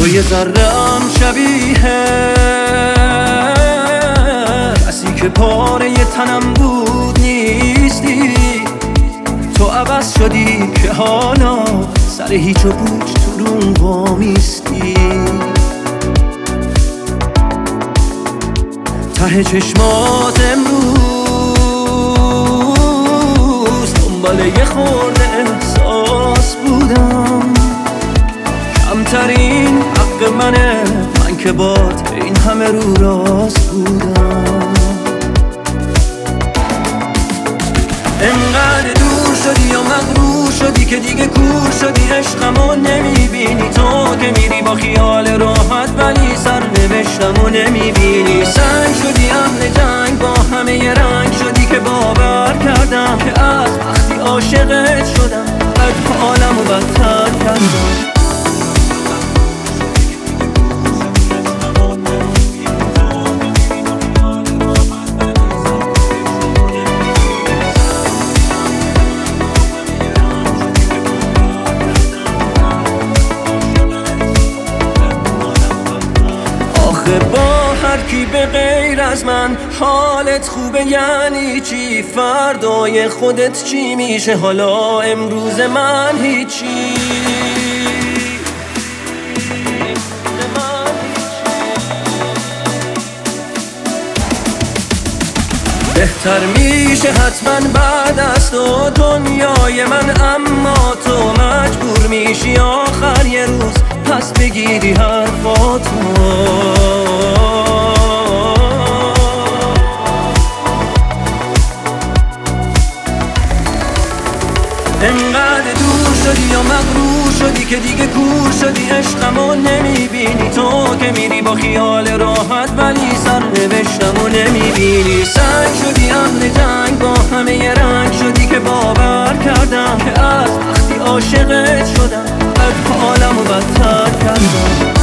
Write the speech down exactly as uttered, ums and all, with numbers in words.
تو یه ذره‌ام شبیه کسی که پاره یه تنم بود نیستی. تو عوض شدی که حالا سر هیچ و پوچ تو روم وامیستی. ته چشمات امروز دنبال یه خورده احساس بودم. کمترین حق منه من که بات این همه رو راست بودم. انقدر دور شدی یا مغرور شدی که دیگه کور شدی، عشقمو نمیبینی. تو که میری با خیال راحت ولی سرنوشتمو نمیبینی. سنگ شدی اهل جنگ با همه ی رنگ شدی که باور کردم که از وقتی عاشقت شدم بد حالمو بدتر کردم. با هر کی به غیر از من حالت خوبه یعنی چی؟ فردای خودت چی میشه؟ حالا امروز من هیچی. بهتر میشه حتما بعد از تو دنیای من، اما تو مجبور میشی آخر یه روز پس بگیری حرفاتو. انقدر دور شدی یا مغرور شدی که دیگه کور شدی، عشقمو نمیبینی. تو که میری با خیال راحت ولی سرنوشتمو نمیبینی. سنگ شدی اهل جنگ با همه ی رنگ شدی که باور کردم که از وقتی عاشقت شدم بد حالمو بدتر کردم.